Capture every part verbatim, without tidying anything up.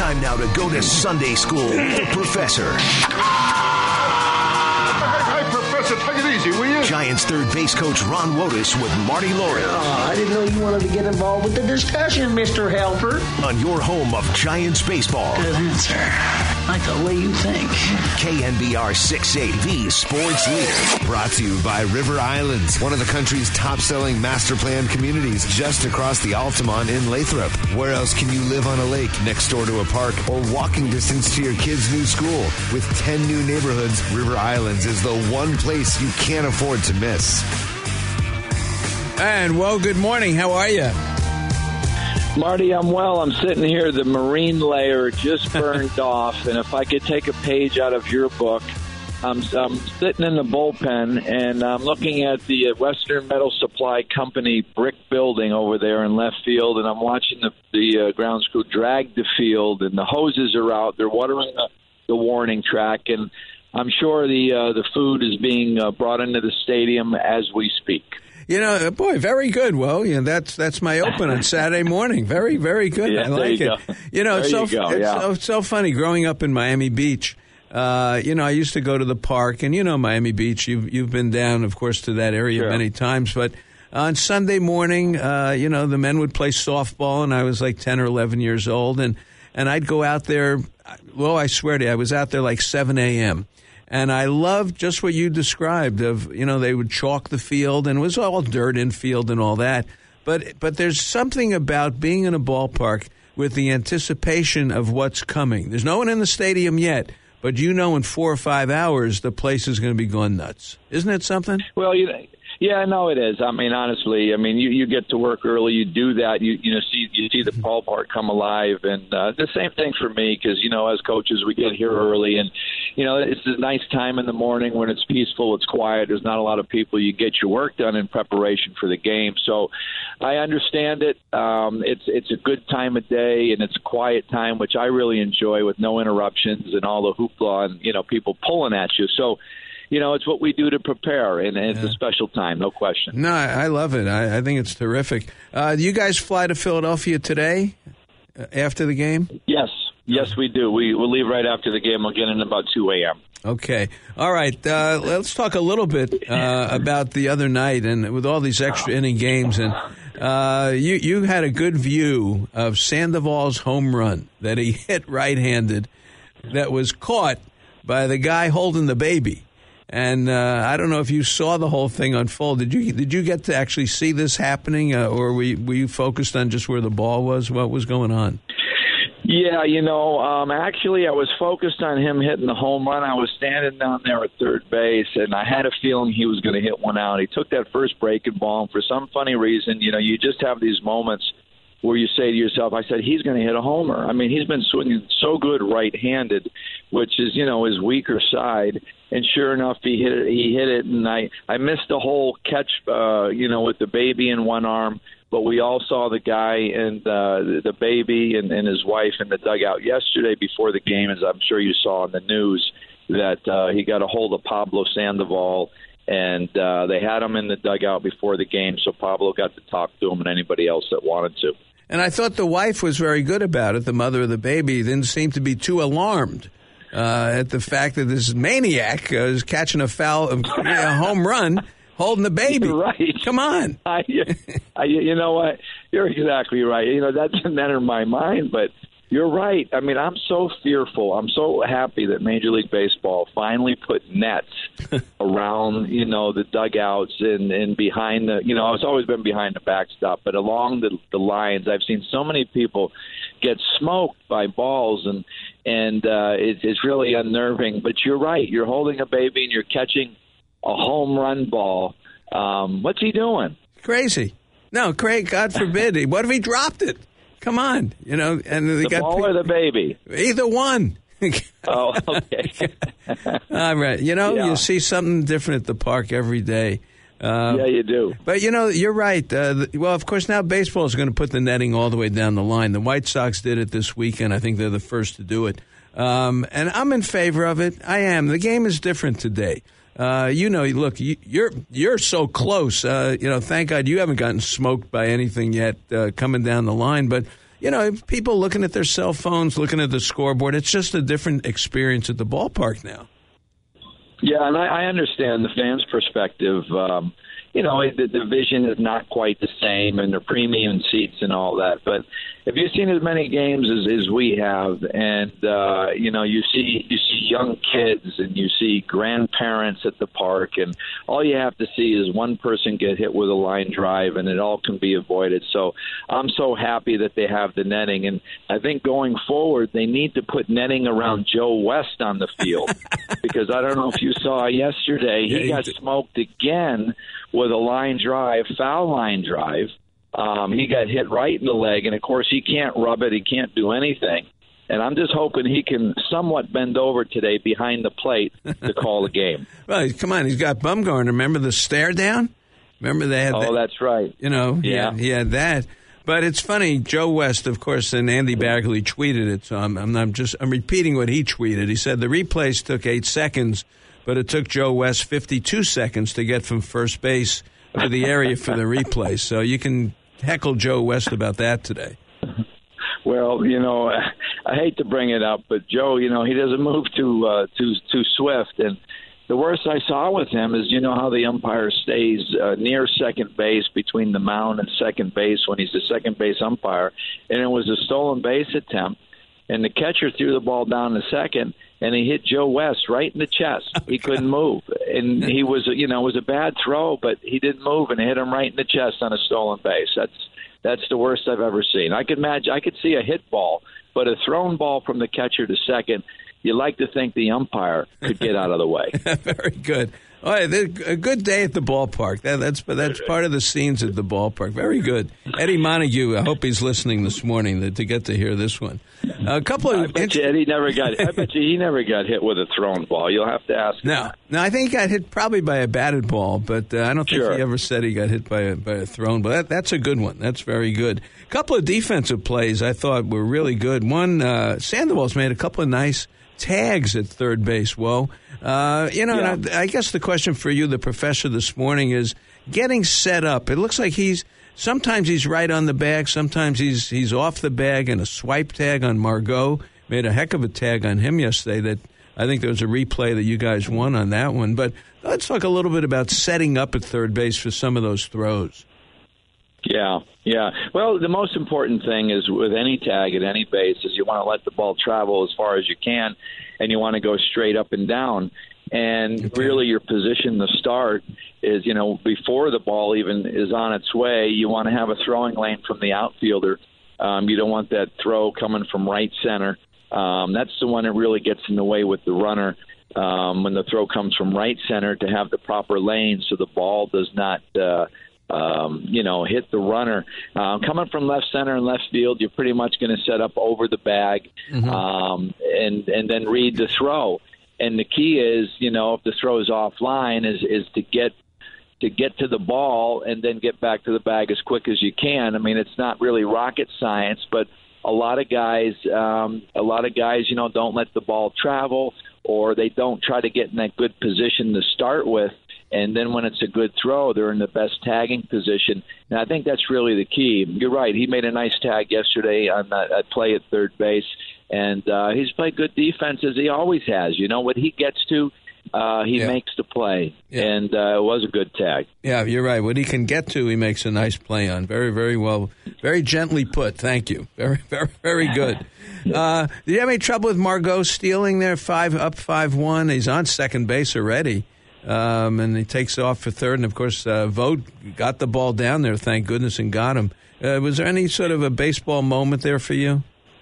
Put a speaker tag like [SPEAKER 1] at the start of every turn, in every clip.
[SPEAKER 1] Time now to go to Sunday school with the professor.
[SPEAKER 2] Hey, Professor, take it easy, will you?
[SPEAKER 1] Giants third base coach Ron Wotus with Marty Laurie.
[SPEAKER 3] Oh, I didn't know you wanted to get involved with the discussion, Mister Helper.
[SPEAKER 1] On your home of Giants baseball.
[SPEAKER 3] Good answer. I like the way you think.
[SPEAKER 1] K N B R six eighty, the sports leader.
[SPEAKER 4] Brought to you by River Islands, one of the country's top-selling master plan communities just across the Altamont in Lathrop. Where else can you live on a lake next door to a park or walking distance to your kid's new school? With ten new neighborhoods, River Islands is the one place you can't afford to miss.
[SPEAKER 5] And, well, good morning. How are you?
[SPEAKER 6] Marty, I'm well. I'm sitting here. The marine layer just burned off. And if I could take a page out of your book, I'm, I'm sitting in the bullpen, and I'm looking at the Western Metal Supply Company brick building over there in left field, and I'm watching the, the uh, grounds crew drag the field, and the hoses are out. They're watering the, the warning track, and I'm sure the uh, the food is being uh, brought into the stadium as we speak.
[SPEAKER 5] You know, boy, very good. Well, you know, that's that's my open on Saturday morning. Very, very good.
[SPEAKER 6] Yeah,
[SPEAKER 5] I like
[SPEAKER 6] you
[SPEAKER 5] it.
[SPEAKER 6] Go.
[SPEAKER 5] You know, it's
[SPEAKER 6] there
[SPEAKER 5] so
[SPEAKER 6] you go,
[SPEAKER 5] it's
[SPEAKER 6] yeah.
[SPEAKER 5] so, so funny growing up in Miami Beach. Uh, you know, I used to go to the park, and you know Miami Beach. You've you've been down, of course, to that area
[SPEAKER 6] sure.
[SPEAKER 5] many times. But on Sunday morning, uh, you know, the men would play softball, and I was like ten or eleven years old, and and I'd go out there. Well, I swear to you, I was out there like seven a.m. And I loved just what you described of, you know, they would chalk the field, and it was all dirt infield and all that. But but there's something about being in a ballpark with the anticipation of what's coming. There's no one in the stadium yet, but you know in four or five hours the place is going to be going nuts. Isn't it something?
[SPEAKER 6] Well, you know, yeah, no, it is. I mean, honestly, I mean, you, you get to work early, you do that, you you know, see you see the ballpark come alive, and uh, the same thing for me because you know, as coaches, we get here early, and you know, it's a nice time in the morning when it's peaceful, it's quiet, there's not a lot of people. You get your work done in preparation for the game. So, I understand it. Um, it's it's a good time of day, and it's a quiet time, which I really enjoy with no interruptions and all the hoopla and you know, people pulling at you. So. You know, it's what we do to prepare, and it's yeah. a special time, no question.
[SPEAKER 5] No, I love it. I, I think it's terrific. Uh, do you guys fly to Philadelphia today uh, after the game?
[SPEAKER 6] Yes. Yes, we do. We, we'll leave right after the game. We'll get in about two a.m.
[SPEAKER 5] Okay. All right. Uh, let's talk a little bit uh, about the other night and with all these extra inning games. And uh, you, you had a good view of Sandoval's home run that he hit right-handed that was caught by the guy holding the baby. And uh, I don't know if you saw the whole thing unfold. Did you did you get to actually see this happening, uh, or were you, were you focused on just where the ball was? What was going on?
[SPEAKER 6] Yeah, you know, um, actually I was focused on him hitting the home run. I was standing down there at third base, and I had a feeling he was going to hit one out. He took that first breaking ball, and for some funny reason, you know, you just have these moments where you say to yourself, I said, he's going to hit a homer. I mean, he's been swinging so good right-handed, which is, you know, his weaker side. And sure enough, he hit it. He hit it, and I, I missed the whole catch, uh, you know, with the baby in one arm. But we all saw the guy and uh, the baby and, and his wife in the dugout yesterday before the game, as I'm sure you saw in the news, that uh, he got a hold of Pablo Sandoval, and uh, they had him in the dugout before the game, so Pablo got to talk to him and anybody else that wanted to.
[SPEAKER 5] And I thought the wife was very good about it. The mother of the baby didn't seem to be too alarmed uh, at the fact that this maniac uh, is catching a foul, a home run, holding the baby.
[SPEAKER 6] You're right.
[SPEAKER 5] Come on.
[SPEAKER 6] I, I, you know what? You're exactly right. You know, that doesn't enter my mind, but you're right. I mean, I'm so fearful. I'm so happy that Major League Baseball finally put nets around, you know, the dugouts and, and behind the, you know, it's always been behind the backstop, but along the, the lines. I've seen so many people get smoked by balls, and and uh, it, it's really unnerving. But you're right. You're holding a baby and you're catching a home run ball. Um, what's he doing?
[SPEAKER 5] Crazy. No, Craig, God forbid. What if he dropped it? Come on, you know, and they
[SPEAKER 6] the
[SPEAKER 5] got
[SPEAKER 6] ball or the baby?
[SPEAKER 5] Either one.
[SPEAKER 6] Oh, okay.
[SPEAKER 5] All right. You know,
[SPEAKER 6] yeah.
[SPEAKER 5] you see something different at the park every day. Uh,
[SPEAKER 6] yeah, you do.
[SPEAKER 5] But, you know, you're right. Uh, the, well, of course, now baseball is going to put the netting all the way down the line. The White Sox did it this weekend. I think they're the first to do it. Um, and I'm in favor of it. I am. The game is different today. Uh, you know, look, you, you're you're so close. Uh, you know, thank God you haven't gotten smoked by anything yet uh, coming down the line. But you know, people looking at their cell phones, looking at the scoreboard, it's just a different experience at the ballpark now.
[SPEAKER 6] Yeah, and I, I understand the fans' perspective. Um, you know, the division is not quite the same, and the premium seats and all that. But if you've seen as many games as, as we have, and uh, you know, you see you see young kids and you see grandparents at the park, and all you have to see is one person get hit with a line drive, and it all can be avoided. So I'm so happy that they have the netting, and I think going forward they need to put netting around Joe West on the field because I don't know if you saw yesterday, he got smoked again with a line drive, foul line drive. Um, he got hit right in the leg, and, of course, he can't rub it. He can't do anything. And I'm just hoping he can somewhat bend over today behind the plate to call the game.
[SPEAKER 5] Well, come on. He's got Bumgarner. Remember the stare down? Remember they had
[SPEAKER 6] Oh,
[SPEAKER 5] that,
[SPEAKER 6] that's right.
[SPEAKER 5] You know, he,
[SPEAKER 6] yeah.
[SPEAKER 5] had, he had that. But it's funny, Joe West, of course, and Andy Bagley tweeted it, so I'm, I'm, I'm just I'm repeating what he tweeted. He said the replays took eight seconds, but it took Joe West fifty-two seconds to get from first base to the area for the replay. So you can heckle Joe West about that today.
[SPEAKER 6] Well, you know, I hate to bring it up, but Joe, you know, he doesn't move too uh, too too swift. And the worst I saw with him is, you know, how the umpire stays uh, near second base between the mound and second base when he's the second base umpire. And it was a stolen base attempt, and the catcher threw the ball down to second, and he hit Joe West right in the chest. Oh, he couldn't move. And he was, you know, it was a bad throw, but he didn't move, and it hit him right in the chest on a stolen base. That's that's the worst I've ever seen. I could imagine, I could see a hit ball, but a thrown ball from the catcher to second, you like to think the umpire could get out of the way.
[SPEAKER 5] Very good. All right, a good day at the ballpark. That, that's that's part of the scenes at the ballpark. Very good. Eddie Montague, I hope he's listening this morning to, to get to hear this one. A couple of
[SPEAKER 6] I bet
[SPEAKER 5] int-
[SPEAKER 6] you Eddie never got. I bet you he never got hit with a thrown ball. You'll have to ask him.
[SPEAKER 5] No, no, I think he got hit probably by a batted ball, but uh, I don't think
[SPEAKER 6] Sure.
[SPEAKER 5] he ever said he got hit by a, by a thrown. But that, that's a good one. That's very good. A couple of defensive plays I thought were really good. One, uh, Sandoval's made a couple of nice tags at third base. Whoa. Uh, you know,
[SPEAKER 6] Yeah.
[SPEAKER 5] and I, I guess the question for you, the professor, this morning is getting set up. It looks like he's sometimes he's right on the bag, sometimes he's he's off the bag, and a swipe tag on Margot made a heck of a tag on him yesterday. That I think there was a replay that you guys won on that one. But let's talk a little bit about setting up at third base for some of those throws.
[SPEAKER 6] Yeah, yeah. Well, the most important thing is with any tag at any base is you want to let the ball travel as far as you can, and you want to go straight up and down. And
[SPEAKER 5] Okay.
[SPEAKER 6] really your position to start is, you know, before the ball even is on its way, you want to have a throwing lane from the outfielder. Um, you don't want that throw coming from right center. Um, that's the one that really gets in the way with the runner. Um, when the throw comes from right center, to have the proper lane so the ball does not uh, – Um, you know, hit the runner. Um, coming from left center and left field, you're pretty much going to set up over the bag
[SPEAKER 5] Mm-hmm.
[SPEAKER 6] um, and and then read the throw. And the key is, you know, if the throw is offline, is is to get to get to the ball and then get back to the bag as quick as you can. I mean, it's not really rocket science, but a lot of guys, um, a lot of guys, you know, don't let the ball travel, or they don't try to get in that good position to start with. And then when it's a good throw, they're in the best tagging position. And I think that's really the key. You're right. He made a nice tag yesterday on that, that play at third base. And uh, he's played good defense, as he always has. You know, what he gets to, uh, he
[SPEAKER 5] Yeah.
[SPEAKER 6] makes the play.
[SPEAKER 5] Yeah.
[SPEAKER 6] And uh, it was a good tag.
[SPEAKER 5] Yeah, you're right. What he can get to, he makes a nice play on. Very, very well. Very gently put. Thank you. Very, very, very good. Uh, did you have any trouble with Margot stealing there? Five up, five one. He's on second base already. Um, and he takes off for third. And, of course, uh, Vogt got the ball down there, thank goodness, and got him. Uh, was there any sort of a baseball moment there for you?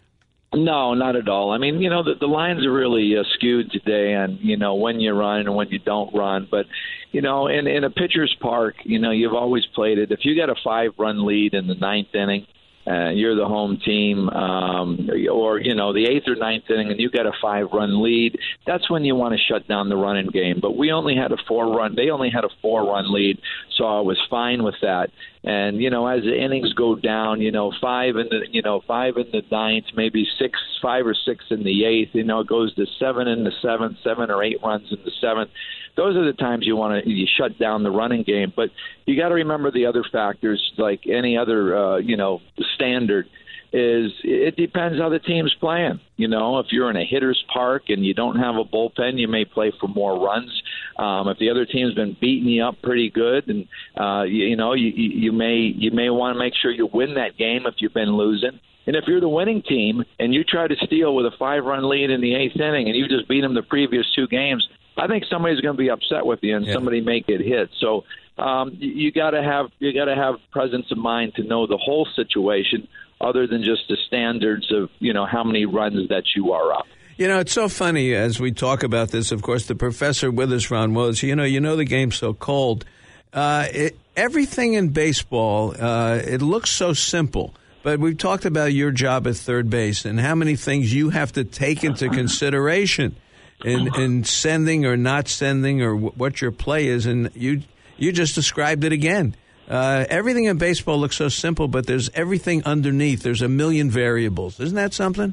[SPEAKER 6] No, not at all. I mean, you know, the, the lines are really uh, skewed today on, you know, when you run and when you don't run. But, you know, in, in a pitcher's park, you know, you've always played it. If you got a five-run lead in the ninth inning, Uh, you're the home team, um, or, you know, the eighth or ninth inning, and you got a five-run lead, that's when you want to shut down the running game. But we only had a four-run. They only had a four-run lead, so I was fine with that. And, you know, as the innings go down, you know, five in the, you know, five in the ninth, maybe six, five or six in the eighth, you know, it goes to seven in the seventh, seven or eight runs in the seventh. Those are the times you want to you shut down the running game. But you got to remember the other factors, like any other, uh, you know, standard. is it depends how the team's playing. You know, if you're in a hitter's park and you don't have a bullpen, you may play for more runs. Um, if the other team's been beating you up pretty good, and uh, you, you know, you, you may you may want to make sure you win that game if you've been losing. And if you're the winning team and you try to steal with a five-run lead in the eighth inning and you just beat them the previous two games, I think somebody's going to be upset with you, and yeah. somebody may get hit. So um, you, you got to have you got to have presence of mind to know the whole situation, other than just the standards of, you know, how many runs that you are up.
[SPEAKER 5] You know, it's so funny as we talk about this. Of course, the professor with us, Ron Willis, you know, you know the game's so cold. Uh, it, everything in baseball, uh, it looks so simple. But we've talked about your job at third base and how many things you have to take into consideration in, in sending or not sending or w- what your play is. And you you just described it again. Uh, everything in baseball looks so simple, but there's everything underneath. There's a million variables. Isn't that something?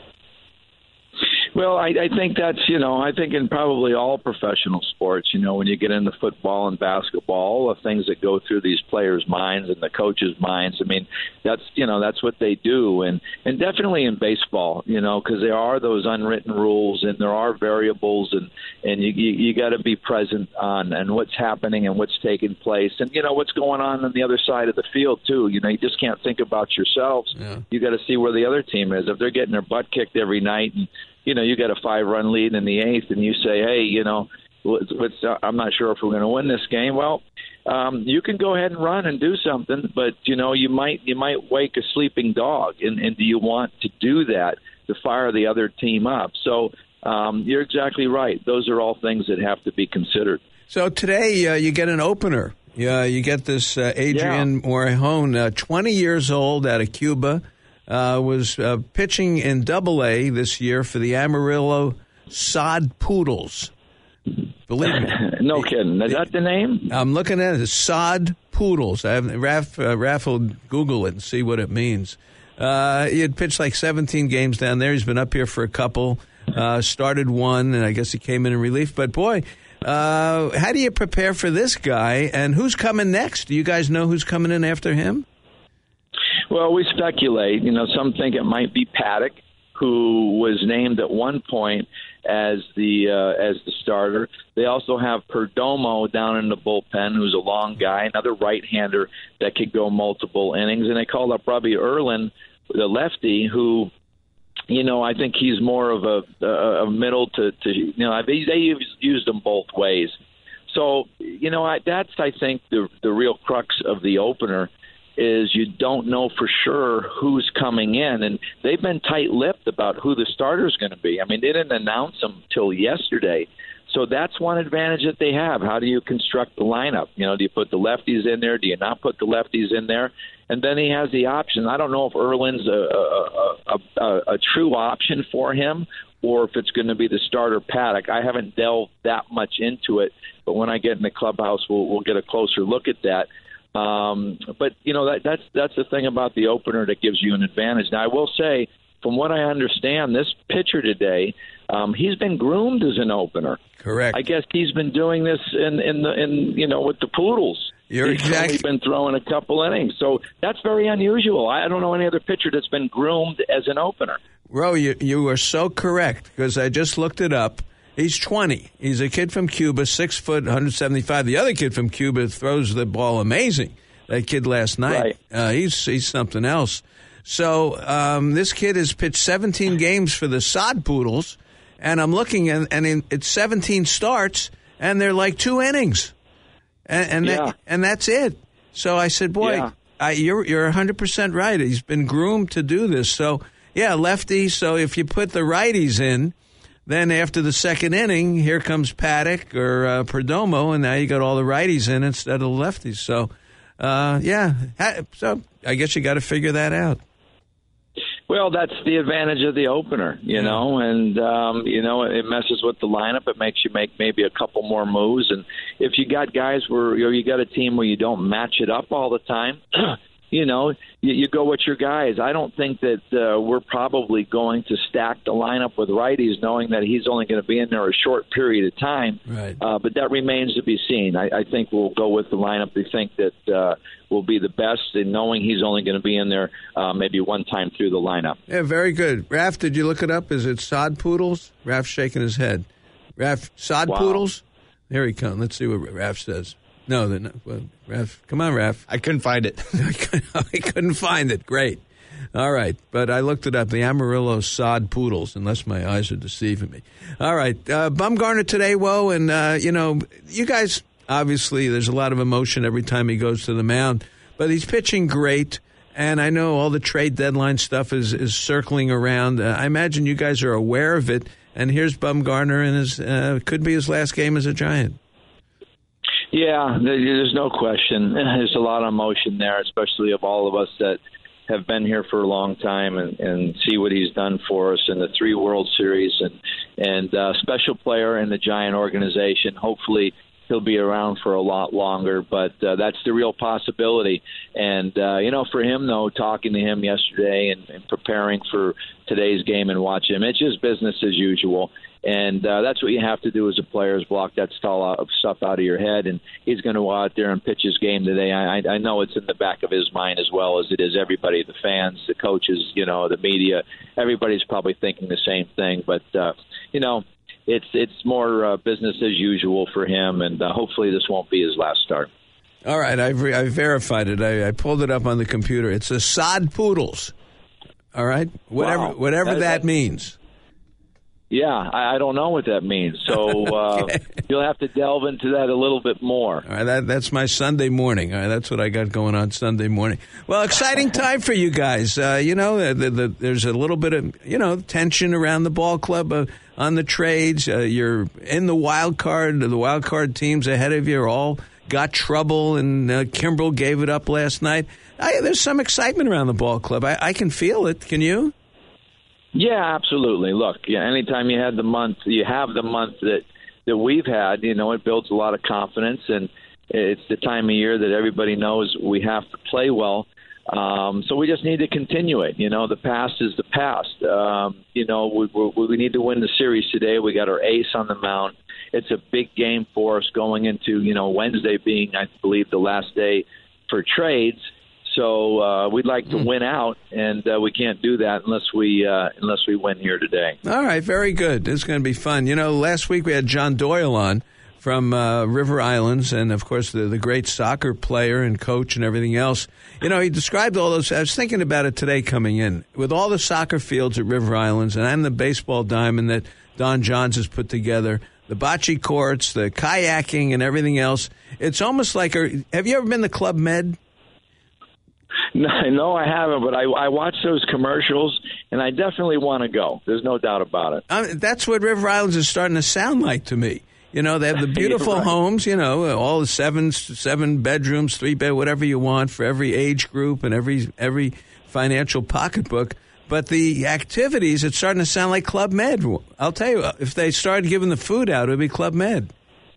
[SPEAKER 6] Well, I, I think that's, you know, I think in probably all professional sports, you know, when you get into football and basketball, the things that go through these players' minds and the coaches' minds, I mean, that's, you know, that's what they do. And, and definitely in baseball, you know, because there are those unwritten rules and there are variables, and, and you, you, you got to be present on and what's happening and what's taking place and, you know, what's going on on the other side of the field, too. You know, you just can't think about yourselves. Yeah. You got to see where the other team is. If they're getting their butt kicked every night and, you know, you got a five-run lead in the eighth, and you say, hey, you know, what's, what's, uh, I'm not sure if we're going to win this game. Well, um, you can go ahead and run and do something, but, you know, you might you might wake a sleeping dog, and, and do you want to do that to fire the other team up? So um, you're exactly right. Those are all things that have to be considered.
[SPEAKER 5] So today uh, you get an opener. Yeah, you get this uh, Adrian yeah. Morejon, uh, twenty years old, out of Cuba. Uh, was uh, pitching in Double A this year for the Amarillo Sod Poodles. Believe me.
[SPEAKER 6] No kidding. Is that the name?
[SPEAKER 5] I'm looking at it. Sod Poodles. I have Raph, uh, Raph will Google it and see what it means. Uh, he had pitched like seventeen games down there. He's been up here for a couple. Uh, started one, and I guess he came in in relief. But, boy, uh, how do you prepare for this guy? And who's coming next? Do you guys know who's coming in after him?
[SPEAKER 6] Well, we speculate. You know, some think it might be Paddock, who was named at one point as the uh, as the starter. They also have Perdomo down in the bullpen, who's a long guy, another right-hander that could go multiple innings. And they called up Robbie Erlin, the lefty, who, you know, I think he's more of a, a, a middle to, to, you know, they, they used them both ways. So, you know, I, that's, I think, the the real crux of the opener, is you don't know for sure who's coming in. And they've been tight-lipped about who the starter's going to be. I mean, they didn't announce them till yesterday. So that's one advantage that they have. How do you construct the lineup? You know, do you put the lefties in there? Do you not put the lefties in there? And then he has the option. I don't know if Erlin's a, a, a, a, a true option for him, or if it's going to be the starter Paddock. I haven't delved that much into it, but when I get in the clubhouse, we'll, we'll get a closer look at that. Um, but, you know, that, that's that's the thing about the opener that gives you an advantage. Now, I will say, from what I understand, this pitcher today, um, he's been groomed as an opener.
[SPEAKER 5] Correct.
[SPEAKER 6] I guess he's been doing this in, in, the, in you know, with the Poodles.
[SPEAKER 5] You're
[SPEAKER 6] he's
[SPEAKER 5] exactly.
[SPEAKER 6] only been throwing a couple innings. So that's very unusual. I don't know any other pitcher that's been groomed as an opener.
[SPEAKER 5] Ro, you, you are so correct, because I just looked it up. He's twenty. He's a kid from Cuba, six foot, one hundred seventy-five. The other kid from Cuba throws the ball amazing. That kid last night,
[SPEAKER 6] right.
[SPEAKER 5] uh, he's he's something else. So um, this kid has pitched seventeen games for the Sod Poodles, and I'm looking, and, and in, it's seventeen starts, and they're like two innings, and and,
[SPEAKER 6] yeah.
[SPEAKER 5] that, and that's it. So I said, boy,
[SPEAKER 6] yeah.
[SPEAKER 5] I, you're you're one hundred percent right. He's been groomed to do this. So yeah, lefty. So if you put the righties in, then after the second inning, here comes Paddock or uh, Perdomo, and now you got all the righties in instead of the lefties. So, uh, yeah, so I guess you got to figure that out.
[SPEAKER 6] Well, that's the advantage of the opener, you yeah. know, and, um, you know, it messes with the lineup. It makes you make maybe a couple more moves. And if you got guys where, you know, you got a team where you don't match it up all the time, you know, you, you go with your guys. I don't think that uh, we're probably going to stack the lineup with righties, knowing that he's only going to be in there a short period of time.
[SPEAKER 5] Right.
[SPEAKER 6] Uh, but that remains to be seen. I, I think we'll go with the lineup we think that uh, will be the best, and knowing he's only going to be in there uh, maybe one time through the lineup.
[SPEAKER 5] Yeah, very good. Raph, did you look it up? Is it sod poodles? Raph's shaking his head. Raph, sod
[SPEAKER 6] Wow.
[SPEAKER 5] poodles? Here he comes. Let's see what Raph says. No, they're not. Well, Raph, come on, Raph.
[SPEAKER 7] I couldn't find it.
[SPEAKER 5] I couldn't, I couldn't find it. Great. All right. But I looked it up. The Amarillo sod poodles, unless my eyes are deceiving me. All right. Uh, Bumgarner today, Woe. And, uh, you know, you guys, obviously, there's a lot of emotion every time he goes to the mound. But he's pitching great. And I know all the trade deadline stuff is, is circling around. Uh, I imagine you guys are aware of it. And here's Bumgarner, and his uh, could be his last game as a Giant.
[SPEAKER 6] Yeah, there's no question. There's a lot of emotion there, especially of all of us that have been here for a long time and, and see what he's done for us in the three World Series and and uh, special player in the Giant organization. Hopefully he'll be around for a lot longer, but uh, that's the real possibility. And, uh, you know, for him, though, talking to him yesterday and, and preparing for today's game and watching him, it's just business as usual. And uh, that's what you have to do as a player, is block that stuff out of your head. And he's going to go out there and pitch his game today. I, I know it's in the back of his mind as well as it is everybody, the fans, the coaches, you know, the media. Everybody's probably thinking the same thing. But, uh, you know, it's it's more uh, business as usual for him, and uh, hopefully this won't be his last start.
[SPEAKER 5] All right, I've, re- I verified it. I, I pulled it up on the computer. It's the sod poodles. All right, whatever
[SPEAKER 6] Wow.
[SPEAKER 5] whatever that,
[SPEAKER 6] that, that
[SPEAKER 5] means.
[SPEAKER 6] Yeah, I, I don't know what that means, so uh,
[SPEAKER 5] Okay.
[SPEAKER 6] You'll have to delve into that a little bit more.
[SPEAKER 5] All right, that, that's my Sunday morning. All right, that's what I got going on Sunday morning. Well, exciting time for you guys. Uh, you know, the, the, there's a little bit of, you know, tension around the ball club uh, on the trades. Uh, you're in the wild card. The wild card teams ahead of you are all got trouble, and uh, Kimbrel gave it up last night. I, there's some excitement around the ball club. I, I can feel it. Can you?
[SPEAKER 6] Yeah, absolutely. Look, yeah, anytime you had the month, you have the month that, that we've had, you know, it builds a lot of confidence, and it's the time of year that everybody knows we have to play well. Um, so we just need to continue it. You know, the past is the past. Um, you know, we, we, we need to win the series today. We got our ace on the mound. It's a big game for us going into, you know, Wednesday being, I believe, the last day for trades. So uh, we'd like to win out, and uh, we can't do that unless we uh, unless we win here today.
[SPEAKER 5] All right, very good. This is going to be fun. You know, last week we had John Doyle on from uh, River Islands, and, of course, the, the great soccer player and coach and everything else. You know, he described all those. I was thinking about it today coming in. With all the soccer fields at River Islands and, and the baseball diamond that Don Johns has put together, the bocce courts, the kayaking and everything else, it's almost like a, have you ever been to Club Med?
[SPEAKER 6] No, no, I haven't, but I, I watch those commercials, and I definitely want to go. There's no doubt about it.
[SPEAKER 5] Uh, that's what River Islands is starting to sound like to me. You know, they have the beautiful
[SPEAKER 6] right.
[SPEAKER 5] homes, you know, all the seven seven bedrooms, three bed, whatever you want for every age group and every every financial pocketbook. But the activities, it's starting to sound like Club Med. I'll tell you, if they started giving the food out, it would be Club Med.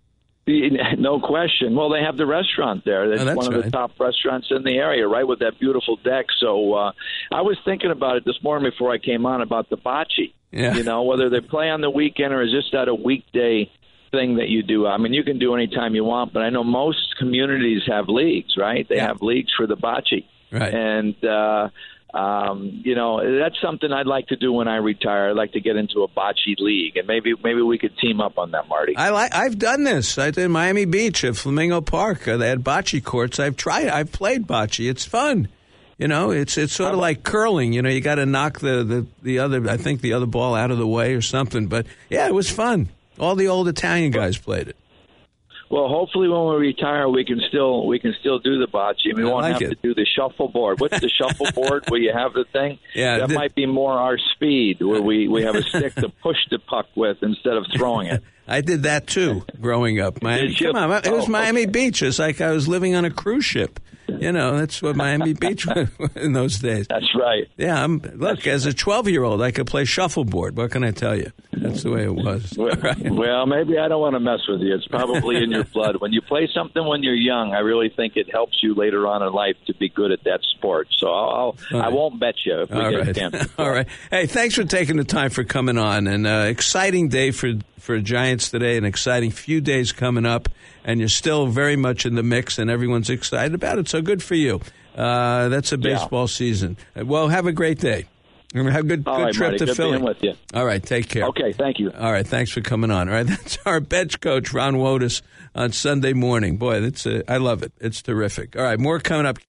[SPEAKER 6] No question. Well, they have the restaurant there. It's
[SPEAKER 5] oh, that's
[SPEAKER 6] one of
[SPEAKER 5] right.
[SPEAKER 6] the top restaurants in the area, right, with that beautiful deck. So uh, I was thinking about it this morning before I came on about the bocce.
[SPEAKER 5] Yeah.
[SPEAKER 6] You know, whether they play on the weekend or is just that a weekday thing that you do. I mean, you can do anytime you want, but I know most communities have leagues, right? They
[SPEAKER 5] Yeah.
[SPEAKER 6] have leagues for the bocce.
[SPEAKER 5] Right.
[SPEAKER 6] And, uh, um, you know, that's something I'd like to do when I retire. I'd like to get into a bocce league, and maybe maybe we could team up on that, Marty.
[SPEAKER 5] I like. I've done this. I did in Miami Beach at Flamingo Park. Uh, they had bocce courts. I've tried. I've played bocce. It's fun. You know, it's it's sort of like curling. You know, you got to knock the, the, the other, I think the other ball out of the way or something. But yeah, it was fun. All the old Italian guys played it.
[SPEAKER 6] Well, hopefully when we retire, we can still we can still do the bocce. We
[SPEAKER 5] I
[SPEAKER 6] won't
[SPEAKER 5] like
[SPEAKER 6] have
[SPEAKER 5] it.
[SPEAKER 6] to do the shuffleboard. What's the shuffleboard where you have the thing?
[SPEAKER 5] Yeah,
[SPEAKER 6] that
[SPEAKER 5] the-
[SPEAKER 6] might be more our speed, where we, we have a stick to push the puck with instead of throwing it.
[SPEAKER 5] I did that too growing up. Miami,
[SPEAKER 6] Did you?
[SPEAKER 5] come on, it was
[SPEAKER 6] Oh,
[SPEAKER 5] Miami
[SPEAKER 6] okay.
[SPEAKER 5] Beach. It's like I was living on a cruise ship. You know, that's what Miami Beach was in those days.
[SPEAKER 6] That's right.
[SPEAKER 5] Yeah, I'm, look, as a twelve-year-old, I could play shuffleboard. What can I tell you? That's the way it was.
[SPEAKER 6] Well,
[SPEAKER 5] right.
[SPEAKER 6] well, maybe I don't want to mess with you. It's probably in your blood. When you play something when you're young, I really think it helps you later on in life to be good at that sport. So I'll, I'll, I won't bet you if we
[SPEAKER 5] All
[SPEAKER 6] get
[SPEAKER 5] right.
[SPEAKER 6] a chance.
[SPEAKER 5] All right. Hey, thanks for taking the time for coming on. And uh, exciting day for, for Giants today, an exciting few days coming up. And you're still very much in the mix, and everyone's excited about it. So good for you. Uh, that's a baseball yeah. season. Well, have a great day. Have a good, good
[SPEAKER 6] right,
[SPEAKER 5] trip
[SPEAKER 6] Marty.
[SPEAKER 5] to
[SPEAKER 6] good
[SPEAKER 5] Philly.
[SPEAKER 6] Being with you.
[SPEAKER 5] All right, take care.
[SPEAKER 6] Okay, thank you.
[SPEAKER 5] All right, thanks for coming on. All right, that's our bench coach, Ron Wotus, on Sunday morning. Boy, that's a, I love it. It's terrific. All right, more coming up.